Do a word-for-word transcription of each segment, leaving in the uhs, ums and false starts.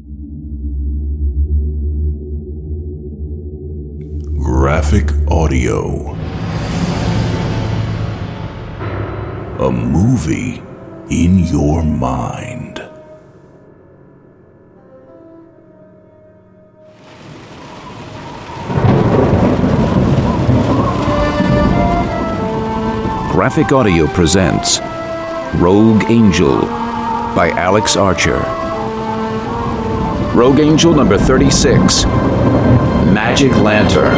Graphic audio. A movie in your mind. Graphic Audio presents Rogue Angel by Alex Archer. Rogue Angel number thirty-six, Magic Lantern.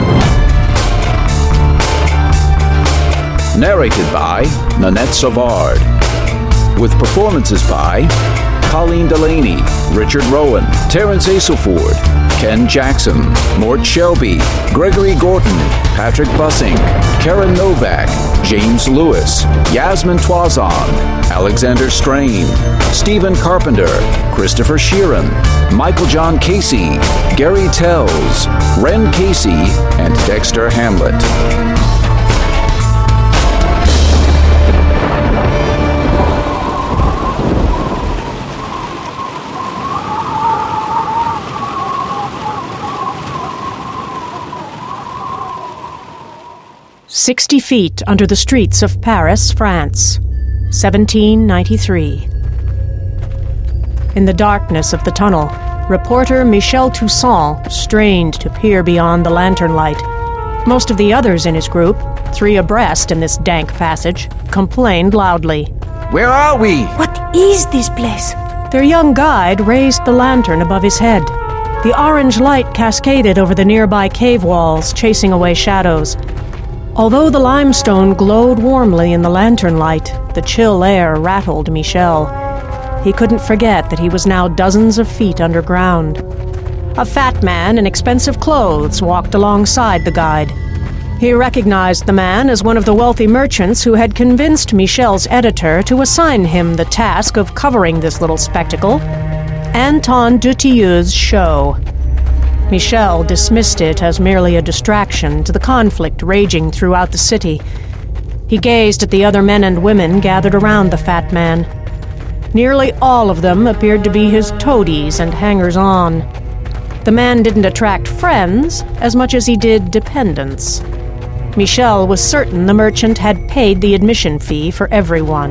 Narrated by Nanette Savard. With performances by Colleen Delaney, Richard Rowan, Terrence Aselford, Ken Jackson, Mort Shelby, Gregory Gorton, Patrick Bussing, Karen Novak, James Lewis, Yasmin Twazon, Alexander Strain, Stephen Carpenter, Christopher Sheeran, Michael John Casey, Gary Tells, Ren Casey, and Dexter Hamlet. Sixty feet under the streets of Paris, France, seventeen ninety-three. In the darkness of the tunnel, reporter Michel Toussaint strained to peer beyond the lantern light. Most of the others in his group, three abreast in this dank passage, complained loudly. Where are we? What is this place? Their young guide raised the lantern above his head. The orange light cascaded over the nearby cave walls, chasing away shadows. Although the limestone glowed warmly in the lantern light, the chill air rattled Michel. He couldn't forget that he was now dozens of feet underground. A fat man in expensive clothes walked alongside the guide. He recognized the man as one of the wealthy merchants who had convinced Michel's editor to assign him the task of covering this little spectacle, Anton Dutilleux's show. Michel dismissed it as merely a distraction to the conflict raging throughout the city. He gazed at the other men and women gathered around the fat man. Nearly all of them appeared to be his toadies and hangers-on. The man didn't attract friends as much as he did dependents. Michel was certain the merchant had paid the admission fee for everyone.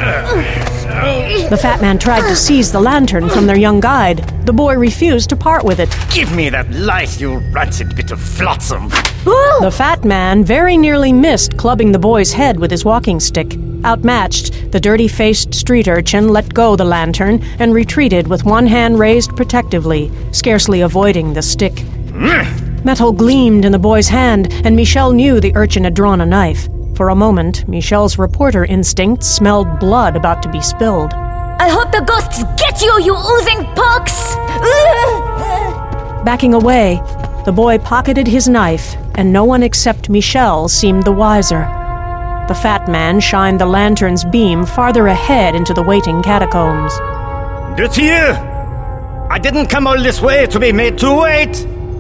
The fat man tried to seize the lantern from their young guide. The boy refused to part with it. Give me that light, you rancid bit of flotsam! The fat man very nearly missed clubbing the boy's head with his walking stick. Outmatched, the dirty-faced street urchin let go the lantern and retreated with one hand raised protectively, scarcely avoiding the stick. Mm. Metal gleamed in the boy's hand, and Michel knew the urchin had drawn a knife. For a moment, Michel's reporter instinct smelled blood about to be spilled. I hope the ghosts get you, you oozing pox! Backing away, the boy pocketed his knife, and no one except Michel seemed the wiser. The fat man shined the lantern's beam farther ahead into the waiting catacombs. Dutilleux! I didn't come all this way to be made to wait!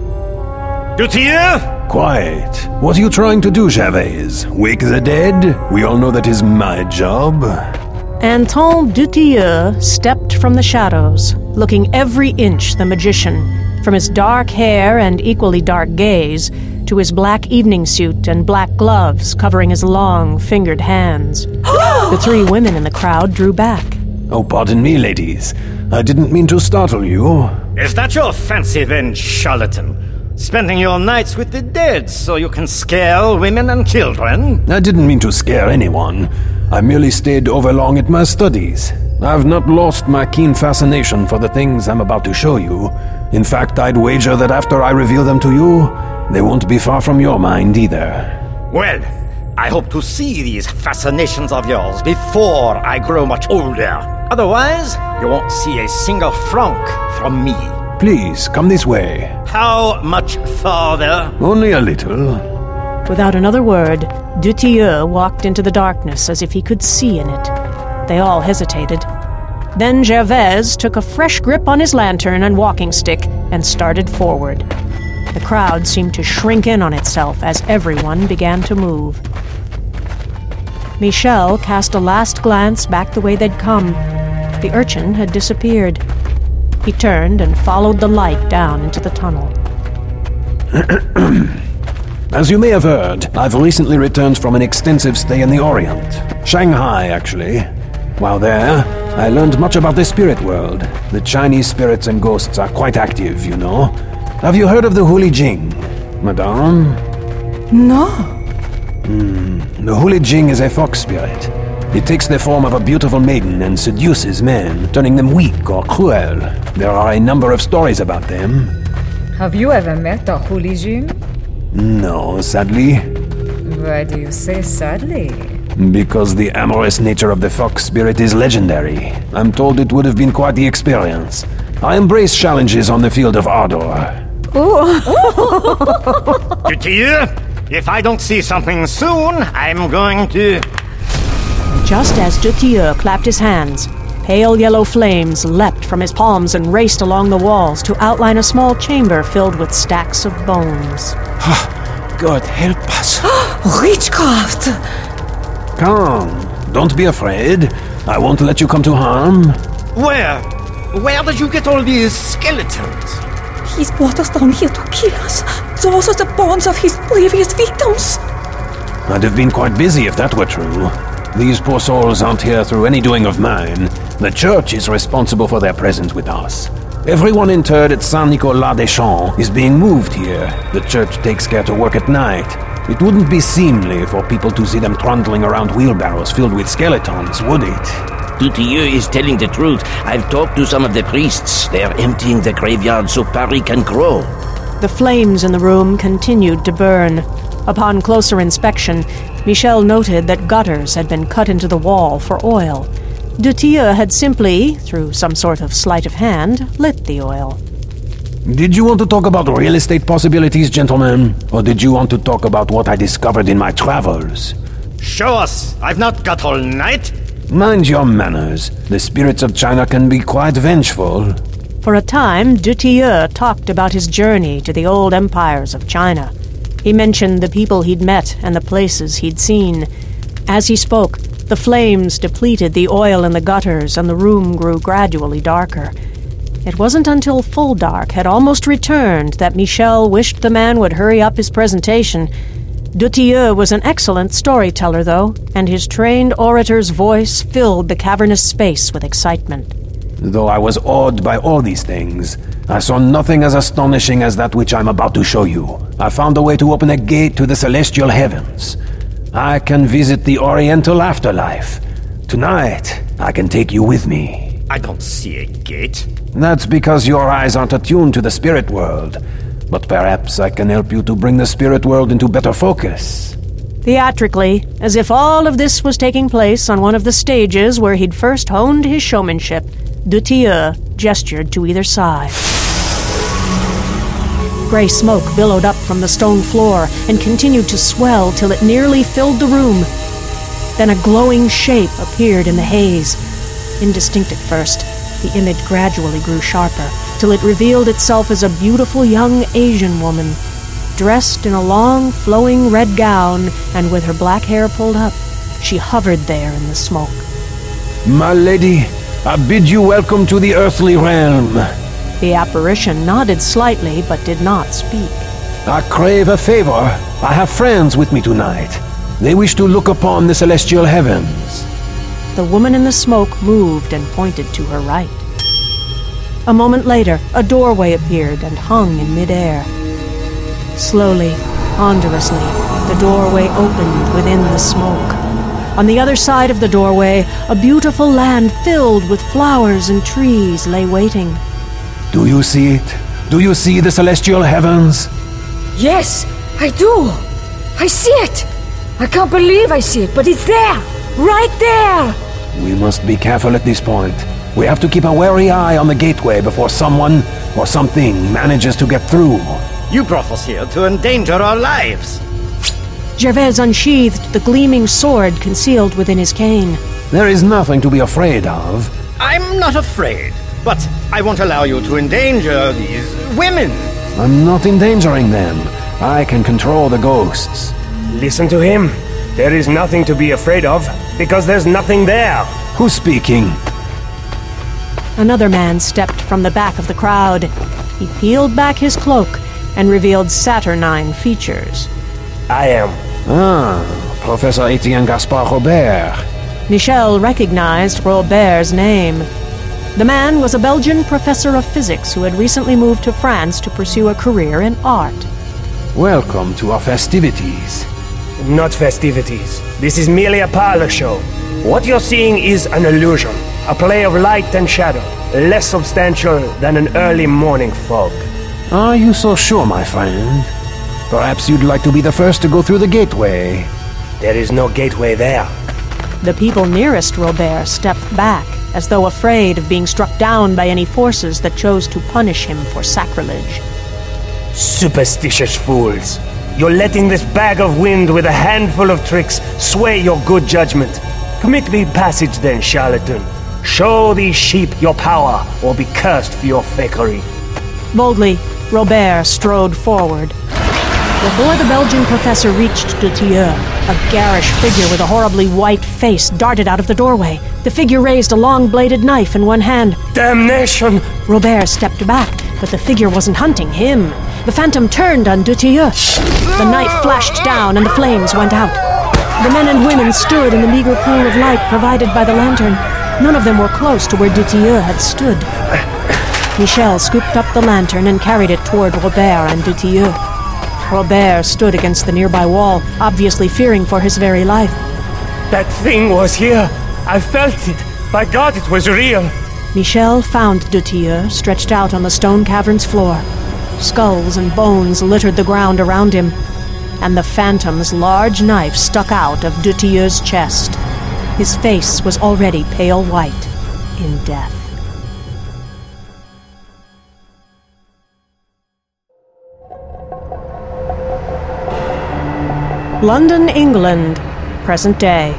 Dutilleux! Quiet. What are you trying to do, Chavez? Wake the dead? We all know that is my job. Anton Dutilleux stepped from the shadows, looking every inch the magician, from his dark hair and equally dark gaze to his black evening suit and black gloves covering his long, fingered hands. The three women in the crowd drew back. Oh, pardon me, ladies. I didn't mean to startle you. Is that your fancy then, charlatan? Spending your nights with the dead so you can scare women and children? I didn't mean to scare anyone. I merely stayed overlong at my studies. I've not lost my keen fascination for the things I'm about to show you. In fact, I'd wager that after I reveal them to you, they won't be far from your mind either. Well, I hope to see these fascinations of yours before I grow much older. Otherwise, you won't see a single franc from me. Please, come this way. How much farther? Only a little. Without another word, Dutilleux walked into the darkness as if he could see in it. They all hesitated. Then Gervaise took a fresh grip on his lantern and walking stick and started forward. The crowd seemed to shrink in on itself as everyone began to move. Michel cast a last glance back the way they'd come. The urchin had disappeared. He turned and followed the light down into the tunnel. As you may have heard, I've recently returned from an extensive stay in the Orient. Shanghai, actually. While there, I learned much about the spirit world. The Chinese spirits and ghosts are quite active, you know. Have you heard of the Huli Jing, Madame? No. Hmm. The Huli Jing is a fox spirit. It takes the form of a beautiful maiden and seduces men, turning them weak or cruel. There are a number of stories about them. Have you ever met a Huli Jing? No, sadly. Why do you say sadly? Because the amorous nature of the fox spirit is legendary. I'm told it would have been quite the experience. I embrace challenges on the field of ardor. Dutieu, if I don't see something soon, I'm going to... Just as Dutieu clapped his hands, pale yellow flames leapt from his palms and raced along the walls to outline a small chamber filled with stacks of bones. God help us. Witchcraft! Come, don't be afraid. I won't let you come to harm. Where? Where did you get all these skeletons? He's brought us down here to kill us. Those are the bones of his previous victims. I'd have been quite busy if that were true. These poor souls aren't here through any doing of mine. The church is responsible for their presence with us. Everyone interred at Saint Nicolas des Champs is being moved here. The church takes care to work at night. It wouldn't be seemly for people to see them trundling around wheelbarrows filled with skeletons, would it? Dutieu is telling the truth. I've talked to some of the priests. They're emptying the graveyard so Paris can grow. The flames in the room continued to burn. Upon closer inspection, Michel noted that gutters had been cut into the wall for oil. Dutieu had simply, through some sort of sleight of hand, lit the oil. Did you want to talk about real estate possibilities, gentlemen? Or did you want to talk about what I discovered in my travels? Show us. I've not got all night. Mind your manners. The spirits of China can be quite vengeful. For a time, Dutieu talked about his journey to the old empires of China. He mentioned the people he'd met and the places he'd seen. As he spoke, the flames depleted the oil in the gutters and the room grew gradually darker. It wasn't until full dark had almost returned that Michel wished the man would hurry up his presentation. Dutieu was an excellent storyteller, though, and his trained orator's voice filled the cavernous space with excitement. Though I was awed by all these things, I saw nothing as astonishing as that which I'm about to show you. I found a way to open a gate to the celestial heavens. I can visit the Oriental afterlife. Tonight, I can take you with me. I don't see a gate. That's because your eyes aren't attuned to the spirit world. But perhaps I can help you to bring the spirit world into better focus. Theatrically, as if all of this was taking place on one of the stages where he'd first honed his showmanship, Dutieu gestured to either side. Gray smoke billowed up from the stone floor and continued to swell till it nearly filled the room. Then a glowing shape appeared in the haze. Indistinct at first, the image gradually grew sharper, till it revealed itself as a beautiful young Asian woman, dressed in a long, flowing red gown and with her black hair pulled up. She hovered there in the smoke. My lady, I bid you welcome to the earthly realm. The apparition nodded slightly, but did not speak. I crave a favor. I have friends with me tonight. They wish to look upon the celestial heavens. The woman in the smoke moved and pointed to her right. A moment later, a doorway appeared and hung in midair. Slowly, ponderously, the doorway opened within the smoke. On the other side of the doorway, a beautiful land filled with flowers and trees lay waiting. Do you see it? Do you see the celestial heavens? Yes, I do. I see it. I can't believe I see it, but it's there. Right there. We must be careful at this point. We have to keep a wary eye on the gateway before someone or something manages to get through. You brought us here to endanger our lives. Gervais unsheathed the gleaming sword concealed within his cane. There is nothing to be afraid of. I'm not afraid, but I won't allow you to endanger these women. I'm not endangering them. I can control the ghosts. Listen to him. There is nothing to be afraid of, because there's nothing there. Who's speaking? Another man stepped from the back of the crowd. He peeled back his cloak and revealed saturnine features. I am. Ah, Professor Etienne Gaspard Robert. Michel recognized Robert's name. The man was a Belgian professor of physics who had recently moved to France to pursue a career in art. Welcome to our festivities. Not festivities. This is merely a parlor show. What you're seeing is an illusion, a play of light and shadow, less substantial than an early morning fog. Are you so sure, my friend? Perhaps you'd like to be the first to go through the gateway. There is no gateway there. The people nearest Robert stepped back, as though afraid of being struck down by any forces that chose to punish him for sacrilege. Superstitious fools. You're letting this bag of wind with a handful of tricks sway your good judgment. Permit me passage then, charlatan. Show these sheep your power, or be cursed for your fakery. Boldly, Robert strode forward. Before the Belgian professor reached Dutilleux, a garish figure with a horribly white face darted out of the doorway. The figure raised a long-bladed knife in one hand. Damnation! Robert stepped back, but the figure wasn't hunting him. The phantom turned on Dutilleux. The knife flashed down and the flames went out. The men and women stood in the meager pool of light provided by the lantern. None of them were close to where Dutilleux had stood. Michel scooped up the lantern and carried it toward Robert and Dutilleux. Robert stood against the nearby wall, obviously fearing for his very life. That thing was here. I felt it. By God, it was real. Michel found Dutilleux stretched out on the stone cavern's floor. Skulls and bones littered the ground around him, and the phantom's large knife stuck out of Dutilleux's chest. His face was already pale white in death. London, England, present day.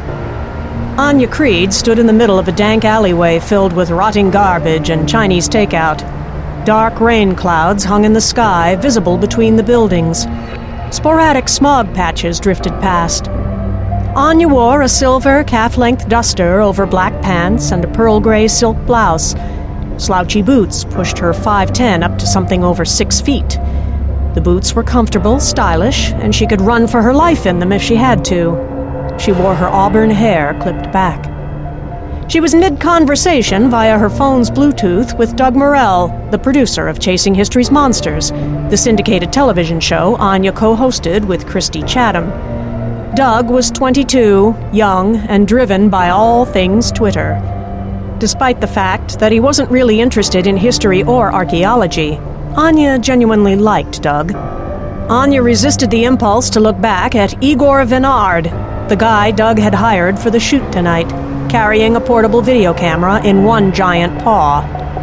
Anya Creed stood in the middle of a dank alleyway filled with rotting garbage and Chinese takeout. Dark rain clouds hung in the sky, visible between the buildings. Sporadic smog patches drifted past. Anya wore a silver calf-length duster over black pants and a pearl gray silk blouse. Slouchy boots pushed her five ten up to something over six feet. The boots were comfortable, stylish, and she could run for her life in them if she had to. She wore her auburn hair clipped back. She was mid-conversation via her phone's Bluetooth with Doug Morell, the producer of Chasing History's Monsters, the syndicated television show Anya co-hosted with Christy Chatham. Doug was twenty-two, young, and driven by all things Twitter. Despite the fact that he wasn't really interested in history or archaeology, Anya genuinely liked Doug. Anya resisted the impulse to look back at Igor Vinard, the guy Doug had hired for the shoot tonight, carrying a portable video camera in one giant paw.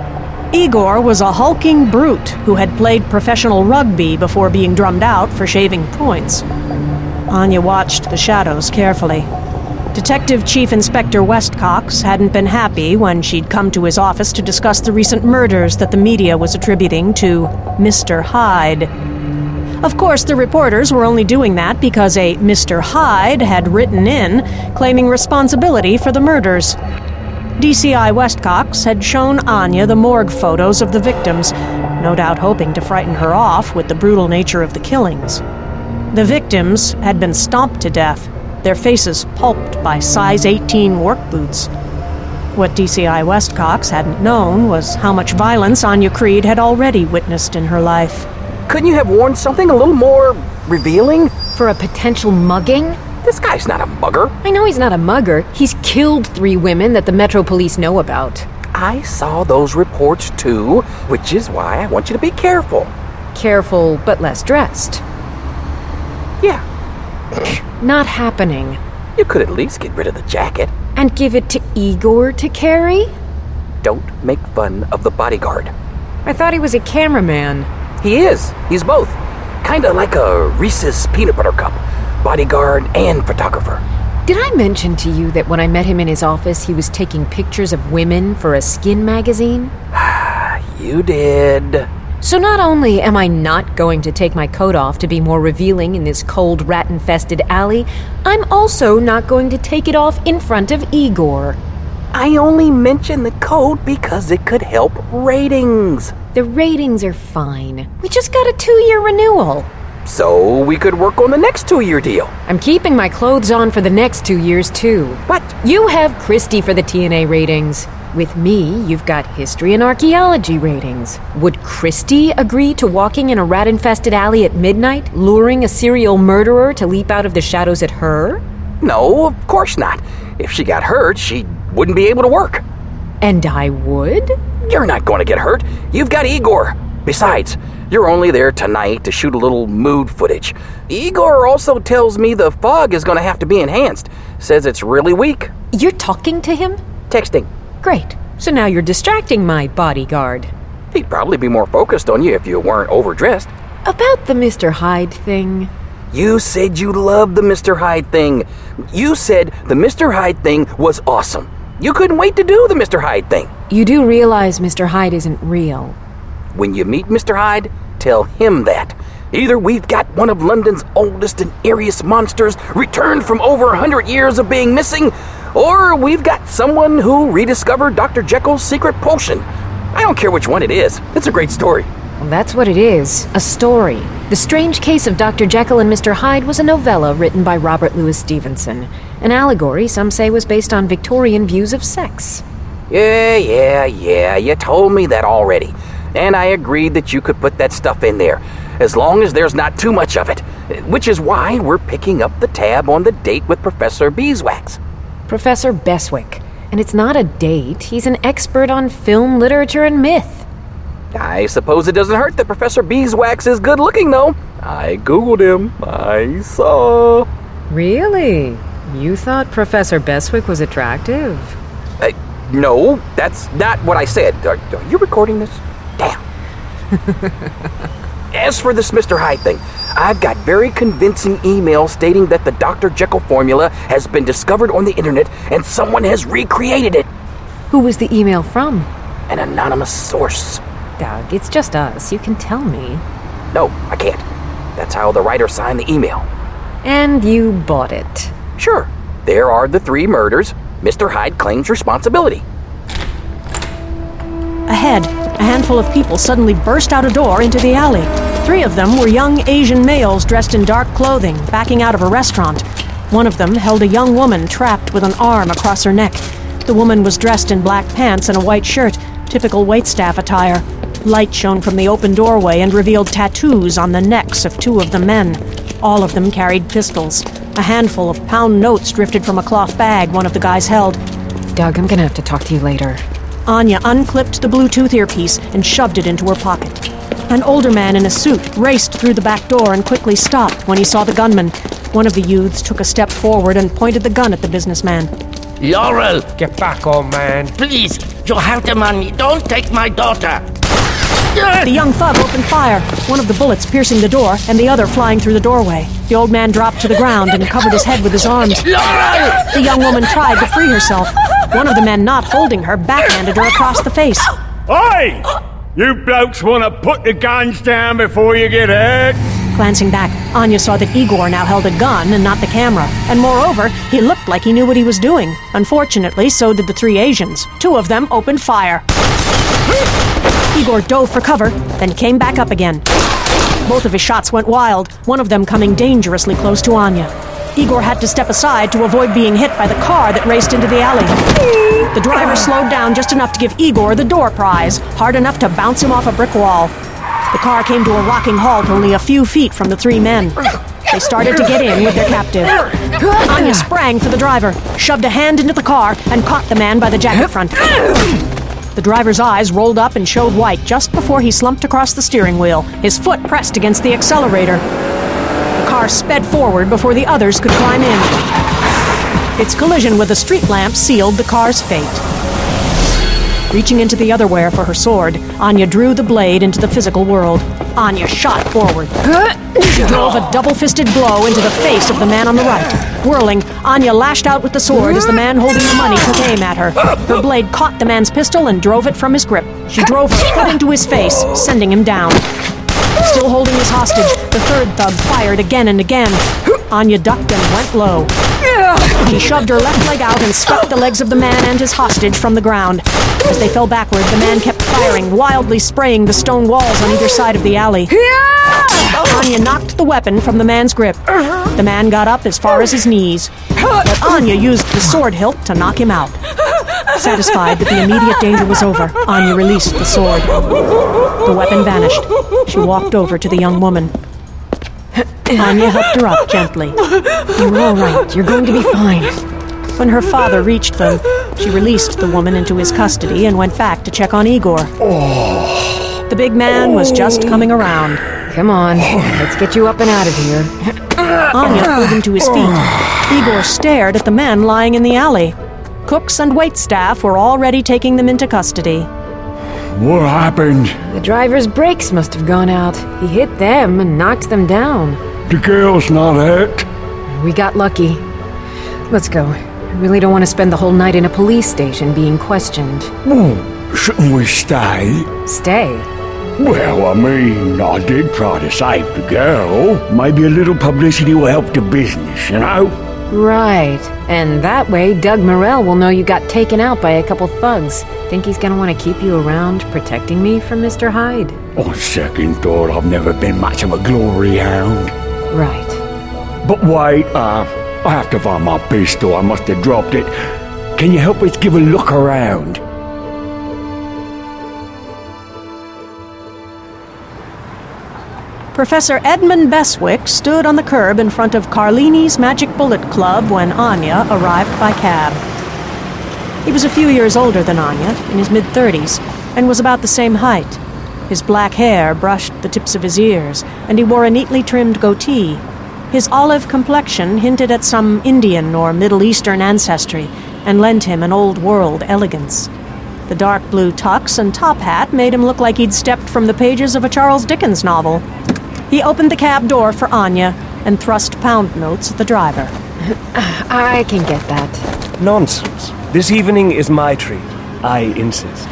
Igor was a hulking brute who had played professional rugby before being drummed out for shaving points. Anya watched the shadows carefully. Detective Chief Inspector Westcox hadn't been happy when she'd come to his office to discuss the recent murders that the media was attributing to Mister Hyde. Of course, the reporters were only doing that because a Mister Hyde had written in, claiming responsibility for the murders. D C I Westcox had shown Anya the morgue photos of the victims, no doubt hoping to frighten her off with the brutal nature of the killings. The victims had been stomped to death, their faces pulped by size eighteen work boots. What D C I Westcox hadn't known was how much violence Anya Creed had already witnessed in her life. Couldn't you have worn something a little more revealing? For a potential mugging? This guy's not a mugger. I know he's not a mugger. He's killed three women that the Metro Police know about. I saw those reports too, which is why I want you to be careful. Careful, but less dressed. Yeah. Not happening. You could at least get rid of the jacket. And give it to Igor to carry? Don't make fun of the bodyguard. I thought he was a cameraman. He is. He's both. Kinda like a Reese's peanut butter cup. Bodyguard and photographer. Did I mention to you that when I met him in his office, he was taking pictures of women for a skin magazine? You did. So not only am I not going to take my coat off to be more revealing in this cold, rat-infested alley, I'm also not going to take it off in front of Igor. I only mentioned the code because it could help ratings. The ratings are fine. We just got a two-year renewal. So we could work on the next two-year deal. I'm keeping my clothes on for the next two years, too. What? You have Christie for the T N A ratings. With me, you've got history and archaeology ratings. Would Christie agree to walking in a rat-infested alley at midnight, luring a serial murderer to leap out of the shadows at her? No, of course not. If she got hurt, she wouldn't be able to work. And I would? You're not going to get hurt. You've got Igor. Besides, you're only there tonight to shoot a little mood footage. Igor also tells me the fog is going to have to be enhanced. Says it's really weak. You're talking to him? Texting. Great. So now you're distracting my bodyguard. He'd probably be more focused on you if you weren't overdressed. About the Mister Hyde thing. You said you loved the Mister Hyde thing. You said the Mister Hyde thing was awesome. You couldn't wait to do the Mister Hyde thing. You do realize Mister Hyde isn't real. When you meet Mister Hyde, tell him that. Either we've got one of London's oldest and eeriest monsters returned from over a hundred years of being missing, or we've got someone who rediscovered Doctor Jekyll's secret potion. I don't care which one it is. It's a great story. Well, that's what it is, a story. The Strange Case of Doctor Jekyll and Mister Hyde was a novella written by Robert Louis Stevenson. An allegory some say was based on Victorian views of sex. Yeah, yeah, yeah, you told me that already. And I agreed that you could put that stuff in there, as long as there's not too much of it. Which is why we're picking up the tab on the date with Professor Beeswax. Professor Beswick. And it's not a date, he's an expert on film, literature, and myth. I suppose it doesn't hurt that Professor Beeswax is good looking, though. I googled him. I saw. Really? You thought Professor Beswick was attractive? Uh, no, that's not what I said. Are, are you recording this? Damn. As for this Mister Hyde thing, I've got very convincing emails stating that the Doctor Jekyll formula has been discovered on the internet and someone has recreated it. Who was the email from? An anonymous source. Doug, it's just us. You can tell me. No, I can't. That's how the writer signed the email. And you bought it? Sure. There are the three murders. Mister Hyde claims responsibility. Ahead, a handful of people suddenly burst out a door into the alley. Three of them were young Asian males dressed in dark clothing, backing out of a restaurant. One of them held a young woman trapped with an arm across her neck. The woman was dressed in black pants and a white shirt, typical waitstaff attire. Light shone from the open doorway and revealed tattoos on the necks of two of the men. All of them carried pistols. A handful of pound notes drifted from a cloth bag one of the guys held. Doug, I'm gonna have to talk to you later. Anya unclipped the Bluetooth earpiece and shoved it into her pocket. An older man in a suit raced through the back door and quickly stopped when he saw the gunman. One of the youths took a step forward and pointed the gun at the businessman. Laurel! Get back, old man. Please, you have the money. Don't take my daughter. The young thug opened fire, one of the bullets piercing the door and the other flying through the doorway. The old man dropped to the ground and covered his head with his arms. Laurel! The young woman tried to free herself. One of the men not holding her backhanded her across the face. Oi! You blokes want to put the guns down before you get hurt? Glancing back, Anya saw that Igor now held a gun and not the camera. And moreover, he looked like he knew what he was doing. Unfortunately, so did the three Asians. Two of them opened fire. Igor dove for cover, then came back up again. Both of his shots went wild, one of them coming dangerously close to Anya. Igor had to step aside to avoid being hit by the car that raced into the alley. The driver slowed down just enough to give Igor the door prize, hard enough to bounce him off a brick wall. The car came to a rocking halt only a few feet from the three men. They started to get in with their captive. Anya sprang for the driver, shoved a hand into the car, and caught the man by the jacket front. The driver's eyes rolled up and showed white just before he slumped across the steering wheel, his foot pressed against the accelerator. The car sped forward before the others could climb in. Its collision with a street lamp sealed the car's fate. Reaching into the otherwhere for her sword, Anya drew the blade into the physical world. Anya shot forward. She drove a double-fisted blow into the face of the man on the right. Whirling, Anya lashed out with the sword as the man holding the money took aim at her. Her blade caught the man's pistol and drove it from his grip. She drove her foot into his face, sending him down. Still holding his hostage, the third thug fired again and again. Anya ducked and went low. She shoved her left leg out and swept the legs of the man and his hostage from the ground. As they fell backward, the man kept firing, wildly spraying the stone walls on either side of the alley. Anya knocked the weapon from the man's grip. The man got up as far as his knees, but Anya used the sword hilt to knock him out. Satisfied that the immediate danger was over, Anya released the sword. The weapon vanished. She walked over to the young woman. Anya helped her up gently. You're all right. You're going to be fine. When her father reached them, she released the woman into his custody and went back to check on Igor. Oh. The big man was just coming around. Come on, let's get you up and out of here. Anya pulled him to his feet. Igor stared at the men lying in the alley. Cooks and waitstaff were already taking them into custody. What happened? The driver's brakes must have gone out. He hit them and knocked them down. The girl's not hurt. We got lucky. Let's go. I really don't want to spend the whole night in a police station being questioned. Well, shouldn't we stay? Stay? Well, I mean, I did try to save the girl. Maybe a little publicity will help the business, you know? Right. And that way, Doug Morell will know you got taken out by a couple thugs. Think he's gonna want to keep you around, protecting me from Mister Hyde? On second thought, I've never been much of a glory hound. Right. But wait, uh, I have to find my pistol. I must have dropped it. Can you help us give a look around? Professor Edmund Beswick stood on the curb in front of Carlini's Magic Bullet Club when Anya arrived by cab. He was a few years older than Anya, in his mid-thirties, and was about the same height. His black hair brushed the tips of his ears, and he wore a neatly trimmed goatee. His olive complexion hinted at some Indian or Middle Eastern ancestry, and lent him an old-world elegance. The dark blue tux and top hat made him look like he'd stepped from the pages of a Charles Dickens novel. He opened the cab door for Anya and thrust pound notes at the driver. I can get that. Nonsense. This evening is my treat. I insist.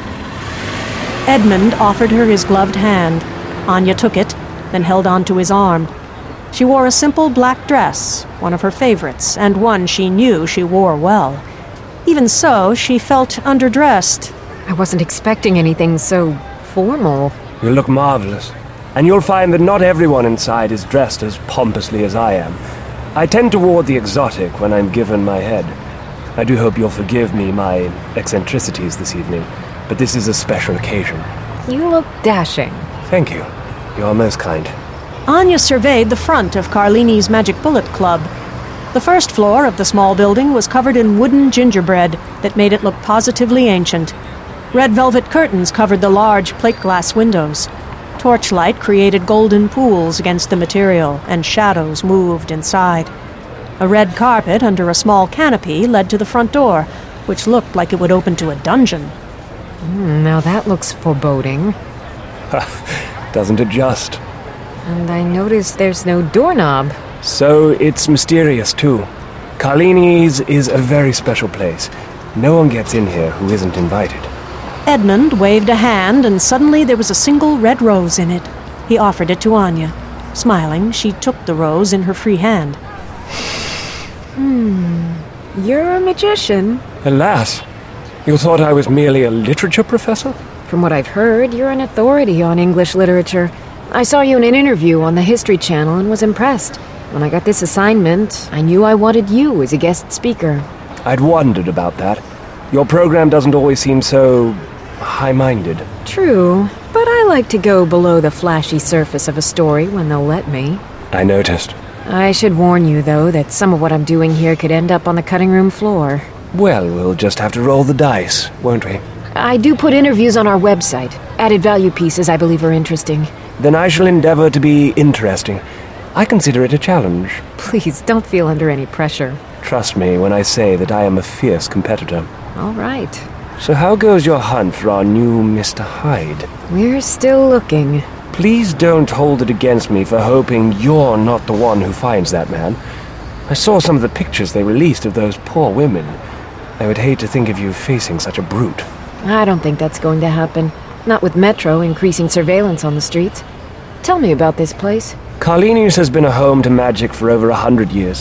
Edmund offered her his gloved hand. Anya took it, then held on to his arm. She wore a simple black dress, one of her favorites, and one she knew she wore well. Even so, she felt underdressed. I wasn't expecting anything so formal. You look marvelous. And you'll find that not everyone inside is dressed as pompously as I am. I tend toward the exotic when I'm given my head. I do hope you'll forgive me my eccentricities this evening, but this is a special occasion. You look dashing. Thank you. You're most kind. Anya surveyed the front of Carlini's Magic Bullet Club. The first floor of the small building was covered in wooden gingerbread that made it look positively ancient. Red velvet curtains covered the large plate glass windows. Torchlight created golden pools against the material, and shadows moved inside. A red carpet under a small canopy led to the front door, which looked like it would open to a dungeon. Mm, now that looks foreboding. Doesn't it just? And I noticed there's no doorknob. So it's mysterious, too. Carlini's is a very special place. No one gets in here who isn't invited. Edmund waved a hand, and suddenly there was a single red rose in it. He offered it to Anya. Smiling, she took the rose in her free hand. Hmm. You're a magician. Alas. You thought I was merely a literature professor? From what I've heard, you're an authority on English literature. I saw you in an interview on the History Channel and was impressed. When I got this assignment, I knew I wanted you as a guest speaker. I'd wondered about that. Your program doesn't always seem so high-minded. True, but I like to go below the flashy surface of a story when they'll let me. I noticed. I should warn you, though, that some of what I'm doing here could end up on the cutting room floor. Well, we'll just have to roll the dice, won't we? I do put interviews on our website. Added value pieces I believe are interesting. Then I shall endeavor to be interesting. I consider it a challenge. Please, don't feel under any pressure. Trust me when I say that I am a fierce competitor. All right. So how goes your hunt for our new Mister Hyde? We're still looking. Please don't hold it against me for hoping you're not the one who finds that man. I saw some of the pictures they released of those poor women. I would hate to think of you facing such a brute. I don't think that's going to happen. Not with Metro increasing surveillance on the streets. Tell me about this place. Carlini's has been a home to magic for over a hundred years.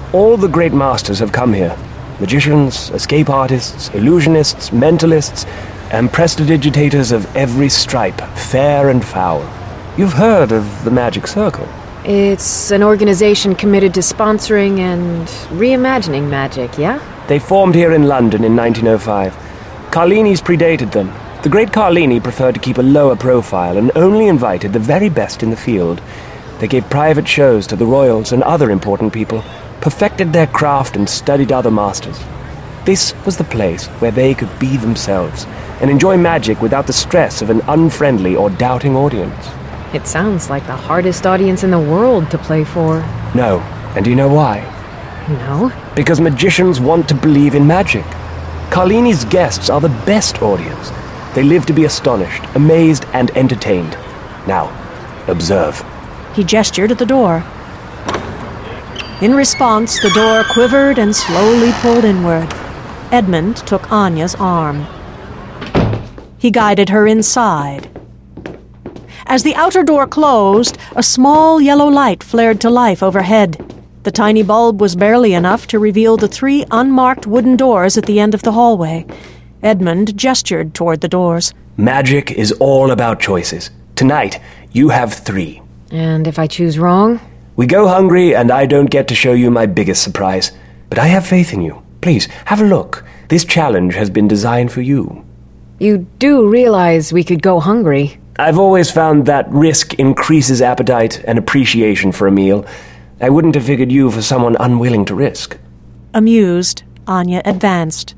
All the great masters have come here. Magicians, escape artists, illusionists, mentalists, and prestidigitators of every stripe, fair and foul. You've heard of the Magic Circle. It's an organization committed to sponsoring and reimagining magic, yeah? They formed here in London in nineteen oh five. Carlini's predated them. The great Carlini preferred to keep a lower profile and only invited the very best in the field. They gave private shows to the royals and other important people, perfected their craft and studied other masters. This was the place where they could be themselves and enjoy magic without the stress of an unfriendly or doubting audience. It sounds like the hardest audience in the world to play for. No, and do you know why? No? Because magicians want to believe in magic. Carlini's guests are the best audience. They live to be astonished, amazed, and entertained. Now, observe. He gestured at the door. In response, the door quivered and slowly pulled inward. Edmund took Anya's arm. He guided her inside. As the outer door closed, a small yellow light flared to life overhead. The tiny bulb was barely enough to reveal the three unmarked wooden doors at the end of the hallway. Edmund gestured toward the doors. Magic is all about choices. Tonight, you have three. And if I choose wrong? We go hungry, and I don't get to show you my biggest surprise. But I have faith in you. Please, have a look. This challenge has been designed for you. You do realize we could go hungry. I've always found that risk increases appetite and appreciation for a meal. I wouldn't have figured you for someone unwilling to risk. Amused, Anya advanced.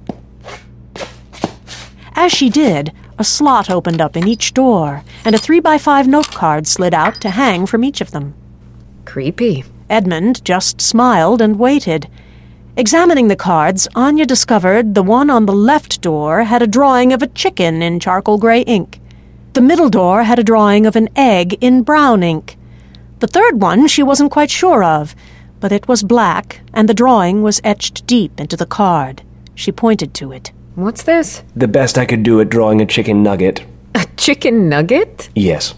As she did, a slot opened up in each door, and a three by five note card slid out to hang from each of them. Creepy. Edmund just smiled and waited. Examining the cards, Anya discovered the one on the left door had a drawing of a chicken in charcoal gray ink. The middle door had a drawing of an egg in brown ink. The third one she wasn't quite sure of, but it was black, and the drawing was etched deep into the card. She pointed to it. What's this? The best I could do at drawing a chicken nugget. A chicken nugget? Yes.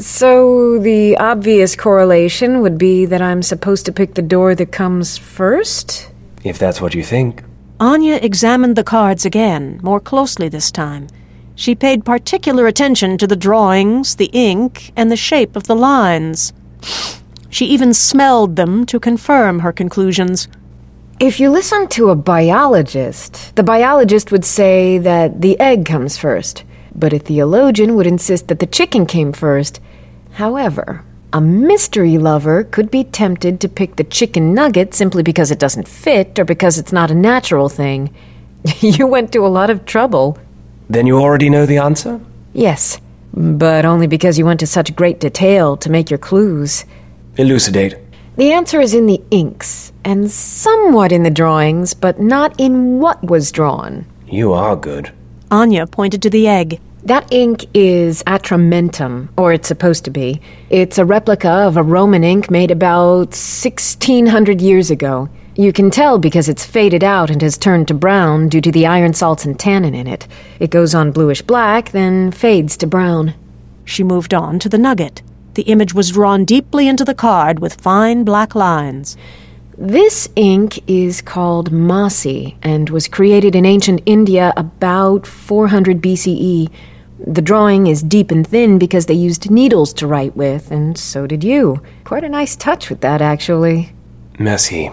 So the obvious correlation would be that I'm supposed to pick the door that comes first? If that's what you think. Anya examined the cards again, more closely this time. She paid particular attention to the drawings, the ink, and the shape of the lines. She even smelled them to confirm her conclusions. If you listen to a biologist, the biologist would say that the egg comes first, but a theologian would insist that the chicken came first. However, a mystery lover could be tempted to pick the chicken nugget simply because it doesn't fit or because it's not a natural thing. You went to a lot of trouble. Then you already know the answer? Yes, but only because you went to such great detail to make your clues. Elucidate. The answer is in the inks, and somewhat in the drawings, but not in what was drawn. You are good. Anya pointed to the egg. That ink is atramentum, or it's supposed to be. It's a replica of a Roman ink made about sixteen hundred years ago. You can tell because it's faded out and has turned to brown due to the iron salts and tannin in it. It goes on bluish-black, then fades to brown. She moved on to the nugget. The image was drawn deeply into the card with fine black lines. This ink is called Masi and was created in ancient India about four hundred B C E. The drawing is deep and thin because they used needles to write with, and so did you. Quite a nice touch with that, actually. Merci.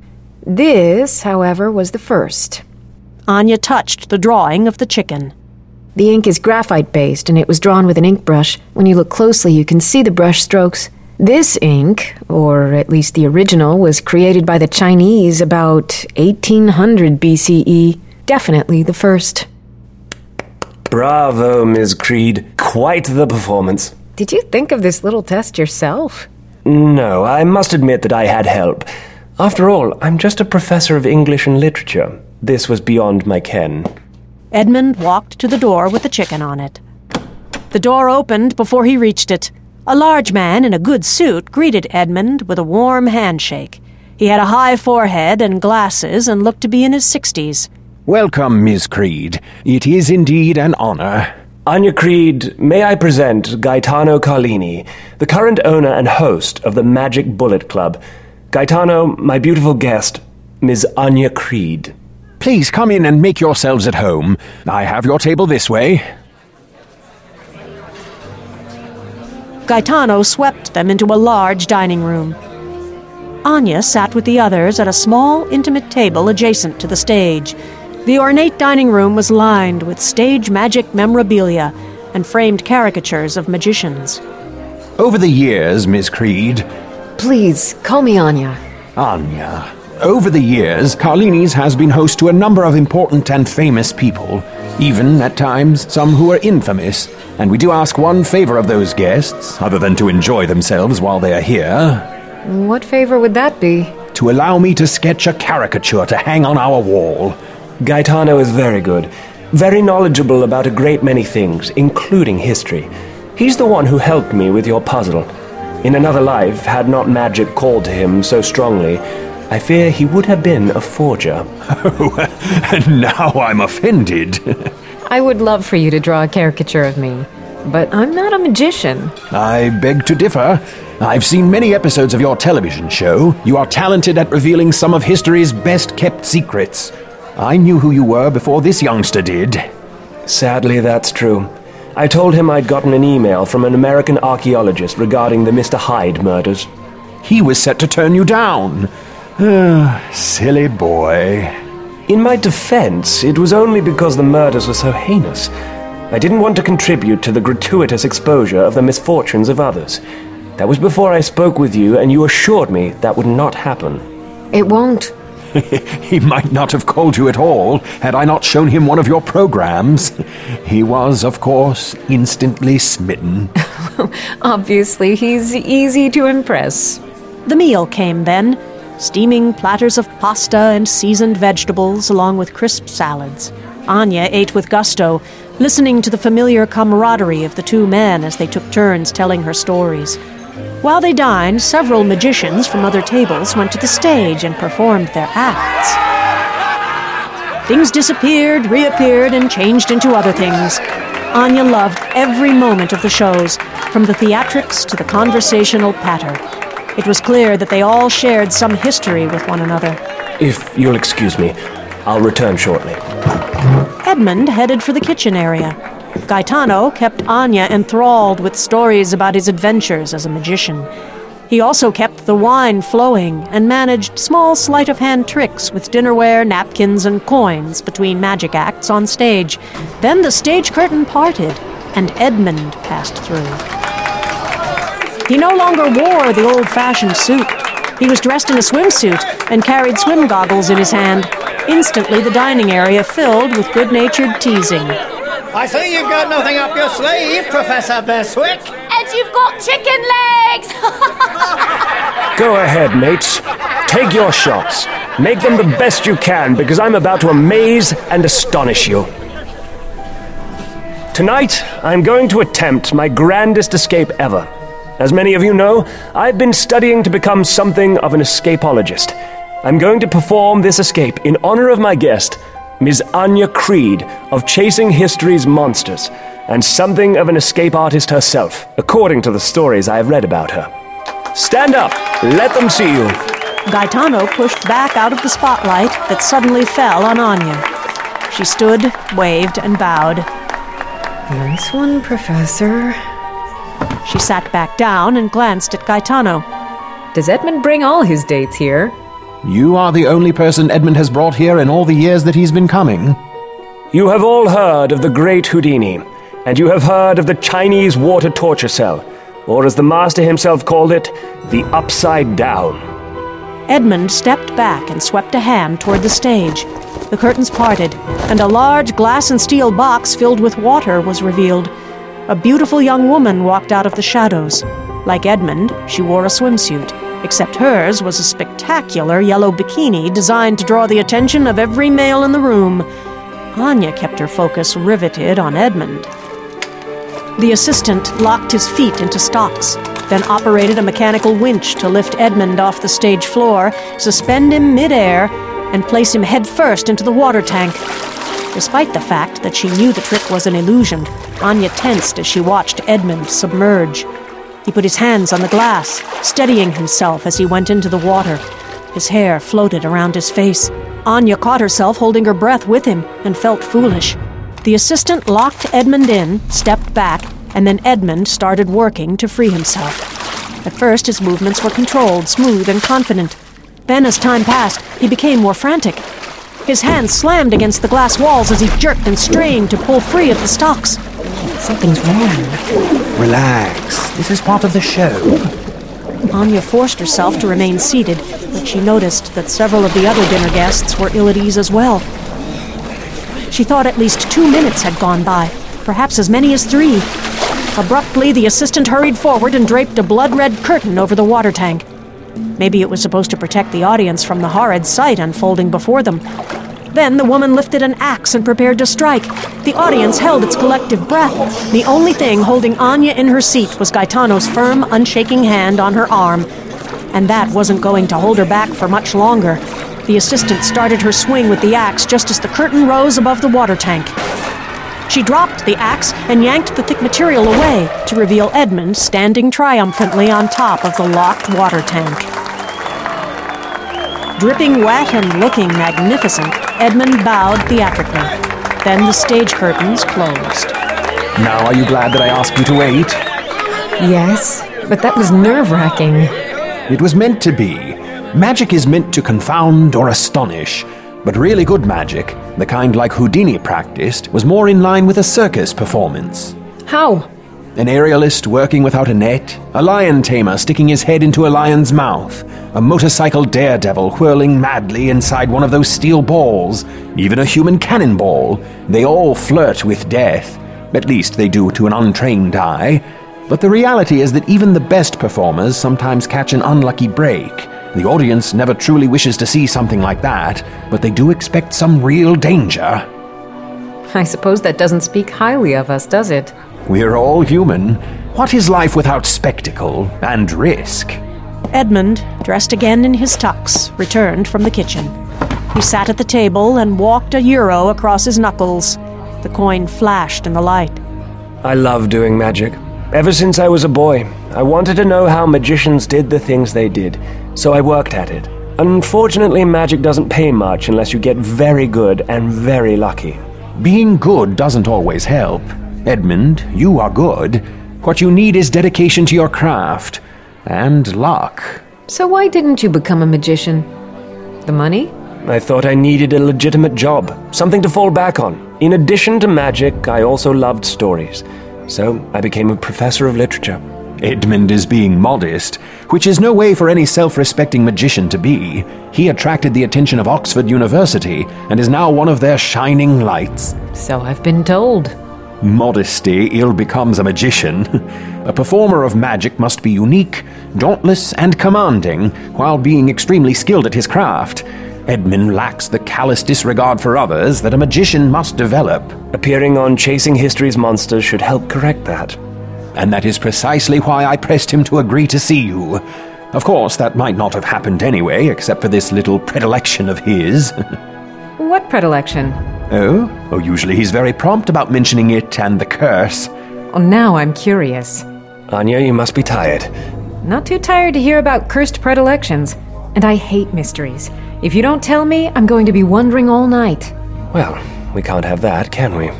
This, however, was the first. Anya touched the drawing of the chicken. The ink is graphite-based, and it was drawn with an ink brush. When you look closely, you can see the brush strokes. This ink, or at least the original, was created by the Chinese about eighteen hundred B C E. Definitely the first. Bravo, Miz Creed. Quite the performance. Did you think of this little test yourself? No, I must admit that I had help. After all, I'm just a professor of English and literature. This was beyond my ken. Edmund walked to the door with the chicken on it. The door opened before he reached it. A large man in a good suit greeted Edmund with a warm handshake. He had a high forehead and glasses and looked to be in his sixties. Welcome, Miss Creed. It is indeed an honor. Anya Creed, may I present Gaetano Carlini, the current owner and host of the Magic Bullet Club. Gaetano, my beautiful guest, Miss Anya Creed. Please come in and make yourselves at home. I have your table this way. Gaetano swept them into a large dining room. Anya sat with the others at a small, intimate table adjacent to the stage. The ornate dining room was lined with stage magic memorabilia and framed caricatures of magicians. Over the years, Miss Creed... Please, call me Anya. Anya. Over the years, Carlini's has been host to a number of important and famous people, even, at times, some who are infamous. And we do ask one favor of those guests, other than to enjoy themselves while they are here. What favor would that be? To allow me to sketch a caricature to hang on our wall. Gaetano is very good, very knowledgeable about a great many things, including history. He's the one who helped me with your puzzle. In another life, had not magic called to him so strongly, I fear he would have been a forger. Oh, now I'm offended. I would love for you to draw a caricature of me, but I'm not a magician. I beg to differ. I've seen many episodes of your television show. You are talented at revealing some of history's best-kept secrets. I knew who you were before this youngster did. Sadly, that's true. I told him I'd gotten an email from an American archaeologist regarding the Mister Hyde murders. He was set to turn you down. Silly boy. In my defense, it was only because the murders were so heinous. I didn't want to contribute to the gratuitous exposure of the misfortunes of others. That was before I spoke with you, and you assured me that would not happen. It won't. He might not have called you at all, had I not shown him one of your programs. He was, of course, instantly smitten. Obviously, he's easy to impress. The meal came then. Steaming platters of pasta and seasoned vegetables, along with crisp salads. Anya ate with gusto, listening to the familiar camaraderie of the two men as they took turns telling her stories. While they dined, several magicians from other tables went to the stage and performed their acts. Things disappeared, reappeared, and changed into other things. Anya loved every moment of the shows, from the theatrics to the conversational patter. It was clear that they all shared some history with one another. If you'll excuse me, I'll return shortly. Edmund headed for the kitchen area. Gaetano kept Anya enthralled with stories about his adventures as a magician. He also kept the wine flowing and managed small sleight-of-hand tricks with dinnerware, napkins, and coins between magic acts on stage. Then the stage curtain parted, and Edmund passed through. He no longer wore the old-fashioned suit. He was dressed in a swimsuit and carried swim goggles in his hand. Instantly, the dining area filled with good-natured teasing. I see you've got nothing up your sleeve, Professor Beswick. And you've got chicken legs! Go ahead, mates. Take your shots. Make them the best you can, because I'm about to amaze and astonish you. Tonight, I'm going to attempt my grandest escape ever. As many of you know, I've been studying to become something of an escapologist. I'm going to perform this escape in honor of my guest, Miss Anya Creed of Chasing History's Monsters, and something of an escape artist herself, according to the stories I have read about her. Stand up, let them see you. Gaetano pushed back out of the spotlight that suddenly fell on Anya. She stood, waved, and bowed. Nice one, Professor. She sat back down and glanced at Gaetano. Does Edmund bring all his dates here? You are the only person Edmund has brought here in all the years that he's been coming. You have all heard of the Great Houdini, and you have heard of the Chinese water torture cell, or as the master himself called it, the Upside Down. Edmund stepped back and swept a hand toward the stage. The curtains parted, and a large glass and steel box filled with water was revealed. A beautiful young woman walked out of the shadows. Like Edmund, she wore a swimsuit, except hers was a spectacular yellow bikini designed to draw the attention of every male in the room. Anya kept her focus riveted on Edmund. The assistant locked his feet into stocks, then operated a mechanical winch to lift Edmund off the stage floor, suspend him midair, and place him headfirst into the water tank. Despite the fact that she knew the trick was an illusion, Anya tensed as she watched Edmund submerge. He put his hands on the glass, steadying himself as he went into the water. His hair floated around his face. Anya caught herself holding her breath with him and felt foolish. The assistant locked Edmund in, stepped back, and then Edmund started working to free himself. At first, his movements were controlled, smooth, and confident. Then, as time passed, he became more frantic. His hands slammed against the glass walls as he jerked and strained to pull free of the stocks. Something's wrong. Relax. This is part of the show. Anya forced herself to remain seated, but she noticed that several of the other dinner guests were ill at ease as well. She thought at least two minutes had gone by, perhaps as many as three. Abruptly, the assistant hurried forward and draped a blood-red curtain over the water tank. Maybe it was supposed to protect the audience from the horrid sight unfolding before them. Then the woman lifted an axe and prepared to strike. The audience held its collective breath. The only thing holding Anya in her seat was Gaetano's firm, unshaking hand on her arm. And that wasn't going to hold her back for much longer. The assistant started her swing with the axe just as the curtain rose above the water tank. She dropped the axe and yanked the thick material away to reveal Edmund standing triumphantly on top of the locked water tank. Dripping wet and looking magnificent, Edmund bowed theatrically. Then the stage curtains closed. Now are you glad that I asked you to wait? Yes, but that was nerve-wracking. It was meant to be. Magic is meant to confound or astonish. But really good magic, the kind like Houdini practiced, was more in line with a circus performance. How? An aerialist working without a net, a lion tamer sticking his head into a lion's mouth, a motorcycle daredevil whirling madly inside one of those steel balls, even a human cannonball. They all flirt with death. At least they do to an untrained eye. But the reality is that even the best performers sometimes catch an unlucky break. The audience never truly wishes to see something like that, but they do expect some real danger. I suppose that doesn't speak highly of us, does it? We're all human. What is life without spectacle and risk? Edmund, dressed again in his tux, returned from the kitchen. He sat at the table and walked a euro across his knuckles. The coin flashed in the light. I love doing magic. Ever since I was a boy, I wanted to know how magicians did the things they did, so I worked at it. Unfortunately, magic doesn't pay much unless you get very good and very lucky. Being good doesn't always help. Edmund, you are good. What you need is dedication to your craft. And luck. So why didn't you become a magician? The money? I thought I needed a legitimate job, something to fall back on. In addition to magic, I also loved stories. So I became a professor of literature. Edmund is being modest, which is no way for any self-respecting magician to be. He attracted the attention of Oxford University and is now one of their shining lights. So I've been told. Modesty ill becomes a magician. A performer of magic must be unique, dauntless, and commanding, while being extremely skilled at his craft. Edmund lacks the callous disregard for others that a magician must develop. Appearing on Chasing History's Monsters should help correct that. And that is precisely why I pressed him to agree to see you. Of course, that might not have happened anyway, except for this little predilection of his. What predilection? Oh? Oh, usually he's very prompt about mentioning it and the curse. Oh, now I'm curious. Anya, you must be tired. Not too tired to hear about cursed predilections. And I hate mysteries. If you don't tell me, I'm going to be wondering all night. Well, we can't have that, can we?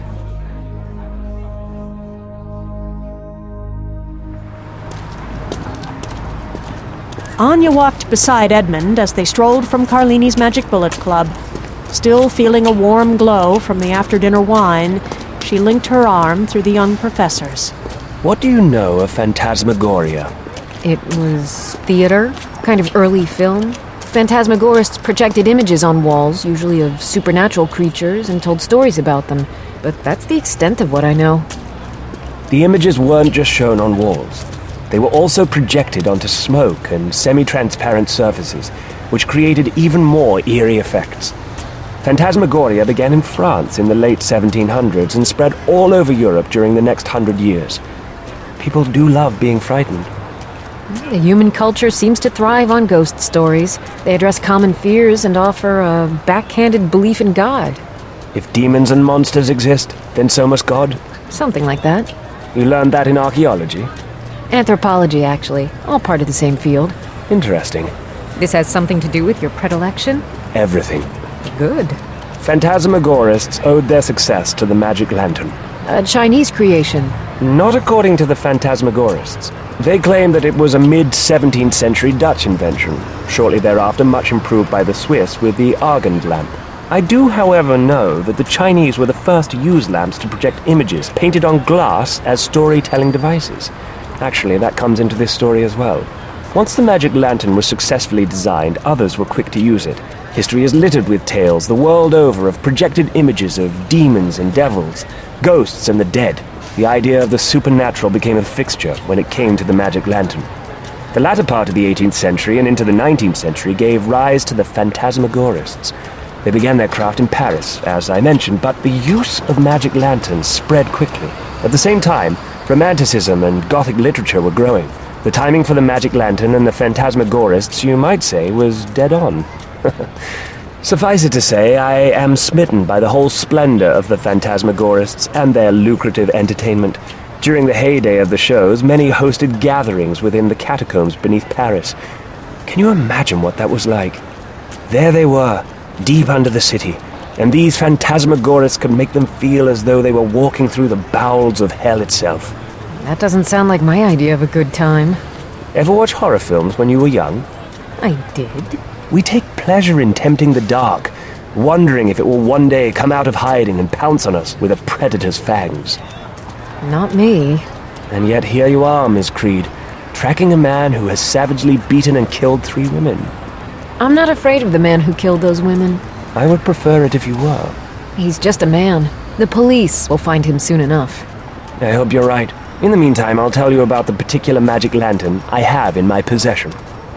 Anya walked beside Edmund as they strolled from Carlini's Magic Bullet Club. Still feeling a warm glow from the after-dinner wine, she linked her arm through the young professor's. What do you know of Phantasmagoria? It was theater, kind of early film. Phantasmagorists projected images on walls, usually of supernatural creatures, and told stories about them. But that's the extent of what I know. The images weren't just shown on walls. They were also projected onto smoke and semi-transparent surfaces, which created even more eerie effects. Phantasmagoria began in France in the late seventeen hundreds and spread all over Europe during the next hundred years. People do love being frightened. The human culture seems to thrive on ghost stories. They address common fears and offer a backhanded belief in God. If demons and monsters exist, then so must God. Something like that. You learned that in archaeology? Anthropology, actually. All part of the same field. Interesting. This has something to do with your predilection? Everything. Good. Phantasmagorists owed their success to the magic lantern. A Chinese creation. Not according to the Phantasmagorists. They claim that it was a mid-seventeenth century Dutch invention, shortly thereafter much improved by the Swiss with the Argand lamp. I do, however, know that the Chinese were the first to use lamps to project images painted on glass as storytelling devices. Actually, that comes into this story as well. Once the magic lantern was successfully designed, others were quick to use it. History is littered with tales the world over of projected images of demons and devils, ghosts and the dead. The idea of the supernatural became a fixture when it came to the magic lantern. The latter part of the eighteenth century and into the nineteenth century gave rise to the Phantasmagorists. They began their craft in Paris, as I mentioned, but the use of magic lanterns spread quickly. At the same time, Romanticism and Gothic literature were growing. The timing for the magic lantern and the Phantasmagorists, you might say, was dead on. Suffice it to say, I am smitten by the whole splendor of the Phantasmagorists and their lucrative entertainment. During the heyday of the shows, many hosted gatherings within the catacombs beneath Paris. Can you imagine what that was like? There they were, deep under the city, and these Phantasmagorists could make them feel as though they were walking through the bowels of hell itself. That doesn't sound like my idea of a good time. Ever watch horror films when you were young? I did. We take pleasure in tempting the dark, wondering if it will one day come out of hiding and pounce on us with a predator's fangs. Not me. And yet here you are, Miss Creed, tracking a man who has savagely beaten and killed three women. I'm not afraid of the man who killed those women. I would prefer it if you were. He's just a man. The police will find him soon enough. I hope you're right. In the meantime, I'll tell you about the particular magic lantern I have in my possession.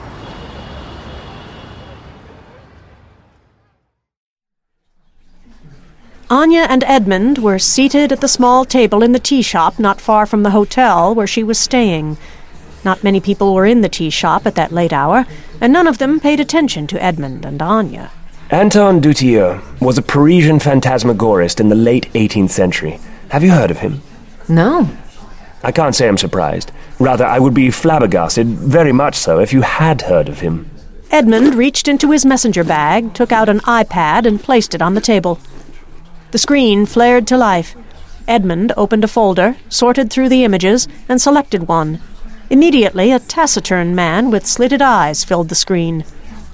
Anya and Edmund were seated at the small table in the tea shop not far from the hotel where she was staying. Not many people were in the tea shop at that late hour, and none of them paid attention to Edmund and Anya. Anton Dutilleux was a Parisian phantasmagorist in the late eighteenth century. Have you heard of him? No. I can't say I'm surprised. Rather, I would be flabbergasted, very much so, if you had heard of him. Edmund reached into his messenger bag, took out an iPad, and placed it on the table. The screen flared to life. Edmund opened a folder, sorted through the images, and selected one. Immediately, a taciturn man with slitted eyes filled the screen.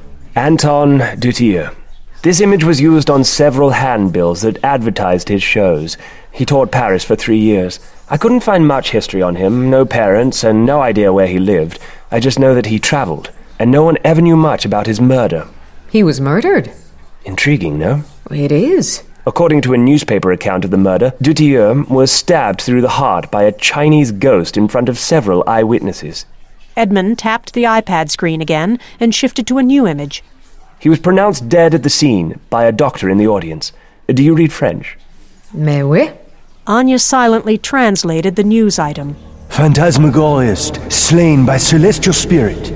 Anton Dutilleux. This image was used on several handbills that advertised his shows. He toured Paris for three years. I couldn't find much history on him, no parents, and no idea where he lived. I just know that he traveled, and no one ever knew much about his murder. He was murdered? Intriguing, no? It is. According to a newspaper account of the murder, Dutilleux was stabbed through the heart by a Chinese ghost in front of several eyewitnesses. Edmund tapped the iPad screen again and shifted to a new image. He was pronounced dead at the scene by a doctor in the audience. Do you read French? Mais oui. Anya silently translated the news item. Phantasmagorist, slain by celestial spirit.